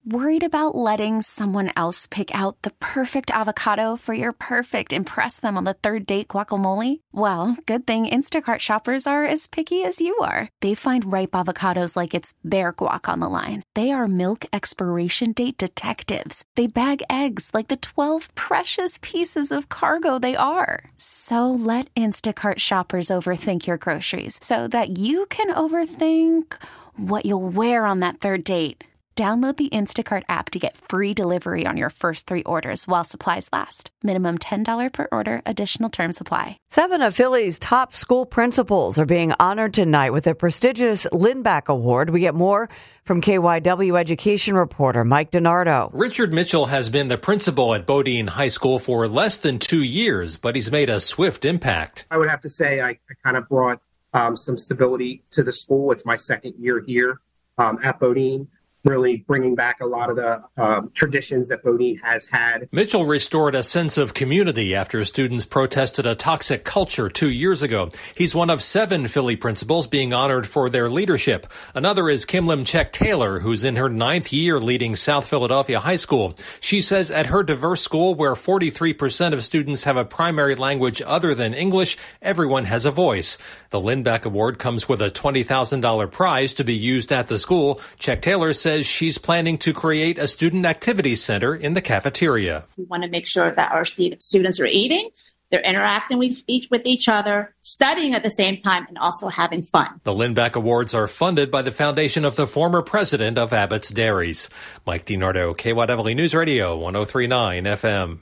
Worried about letting someone else pick out the perfect avocado for your perfect impress them on the third date guacamole? Well, good thing Instacart shoppers are as picky as you are. They find ripe avocados like it's their guac on the line. They are milk expiration date detectives. They bag eggs like the 12 precious pieces of cargo they are. So let Instacart shoppers overthink your groceries so that you can overthink what you'll wear on that third date. Download the Instacart app to get free delivery on your first 3 orders while supplies last. Minimum $10 per order. Additional terms apply. 7 of Philly's top school principals are being honored tonight with the prestigious Lindback Award. We get more from KYW education reporter Mike DiNardo. Richard Mitchell has been the principal at Bodine High School for less than 2 years, but he's made a swift impact. I would have to say I kind of brought some stability to the school. It's my second year here at Bodine. Really bringing back a lot of the traditions that Bodine has had. Mitchell restored a sense of community after students protested a toxic culture 2 years ago. He's one of 7 Philly principals being honored for their leadership. Another is Kim Limchek Taylor, who's in her 9th year leading South Philadelphia High School. She says at her diverse school, where 43% of students have a primary language other than English, everyone has a voice. The Lindback Award comes with a $20,000 prize to be used at the school. Check Taylor says she's planning to create a student activity center in the cafeteria. We want to make sure that our students are eating, they're interacting with each other, studying at the same time, and also having fun. The Lindback Awards are funded by the foundation of the former president of Abbott's Dairies. Mike DiNardo, KYW News Radio, 103.9 FM.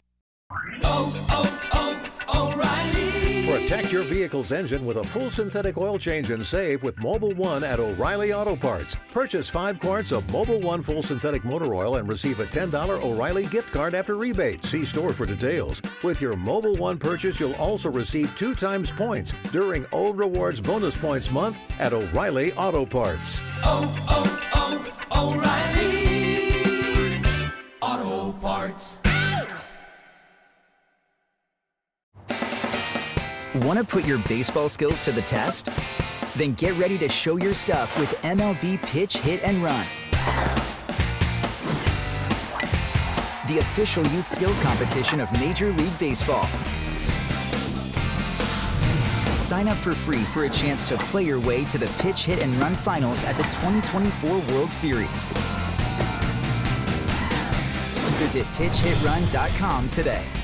Protect your vehicle's engine with a full synthetic oil change and save with Mobil 1 at O'Reilly Auto Parts. Purchase 5 quarts of Mobil 1 full synthetic motor oil and receive a $10 O'Reilly gift card after rebate. See store for details. With your Mobil 1 purchase, you'll also receive 2 times points during O Rewards Bonus Points Month at O'Reilly Auto Parts. O'Reilly Auto Parts. Want to put your baseball skills to the test? Then get ready to show your stuff with MLB Pitch, Hit, and Run. The official youth skills competition of Major League Baseball. Sign up for free for a chance to play your way to the Pitch, Hit, and Run finals at the 2024 World Series. Visit pitchhitrun.com today.